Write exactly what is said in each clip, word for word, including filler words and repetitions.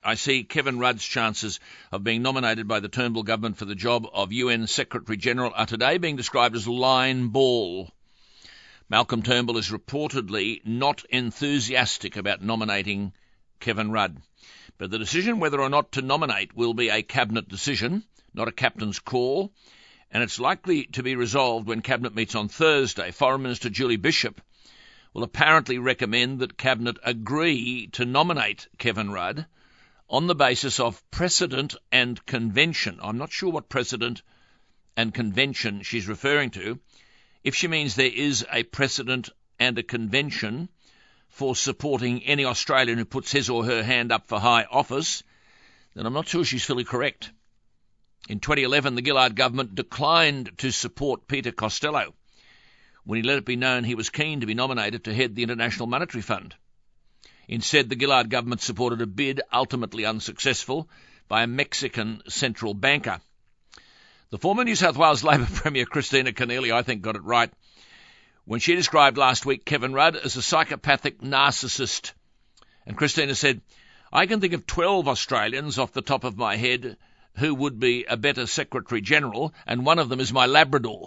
I see Kevin Rudd's chances of being nominated by the Turnbull government for the job of U N Secretary-General are today being described as line ball. Malcolm Turnbull is reportedly not enthusiastic about nominating Kevin Rudd. But the decision whether or not to nominate will be a cabinet decision, not a captain's call, and it's likely to be resolved when Cabinet meets on Thursday. Foreign Minister Julie Bishop will apparently recommend that Cabinet agree to nominate Kevin Rudd on the basis of precedent and convention. I'm not sure what precedent and convention she's referring to. If she means there is a precedent and a convention for supporting any Australian who puts his or her hand up for high office, then I'm not sure she's fully correct. In twenty eleven, the Gillard government declined to support Peter Costello when he let it be known he was keen to be nominated to head the International Monetary Fund. Instead, the Gillard government supported a bid, ultimately unsuccessful, by a Mexican central banker. The former New South Wales Labor Premier Kristina Keneally, I think, got it right when she described last week Kevin Rudd as a psychopathic narcissist. And Kristina said, I can think of twelve Australians off the top of my head who would be a better Secretary-General, and one of them is my Labrador.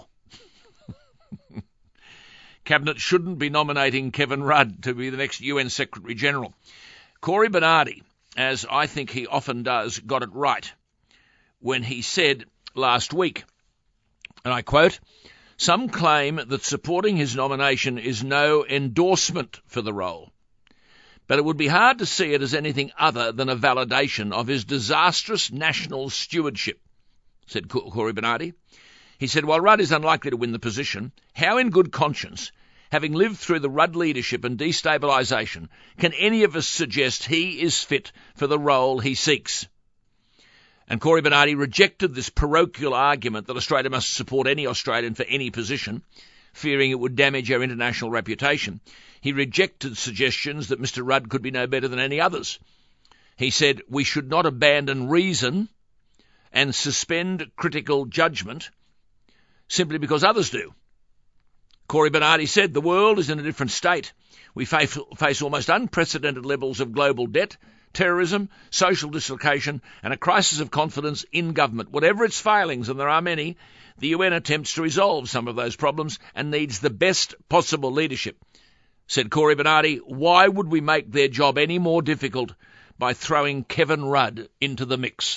Cabinet shouldn't be nominating Kevin Rudd to be the next U N Secretary-General. Cory Bernardi, as I think he often does, got it right when he said last week, and I quote, some claim that supporting his nomination is no endorsement for the role, but it would be hard to see it as anything other than a validation of his disastrous national stewardship, said Cory Bernardi. He said, while Rudd is unlikely to win the position, how in good conscience, having lived through the Rudd leadership and destabilisation, can any of us suggest he is fit for the role he seeks? And Cory Bernardi rejected this parochial argument that Australia must support any Australian for any position, fearing it would damage our international reputation. He rejected suggestions that Mister Rudd could be no better than any others. He said we should not abandon reason and suspend critical judgment simply because others do. Cory Bernardi said the world is in a different state. We face, face almost unprecedented levels of global debt, terrorism, social dislocation, and a crisis of confidence in government. Whatever its failings, and there are many, the U N attempts to resolve some of those problems and needs the best possible leadership. Said Cory Bernardi, why would we make their job any more difficult by throwing Kevin Rudd into the mix?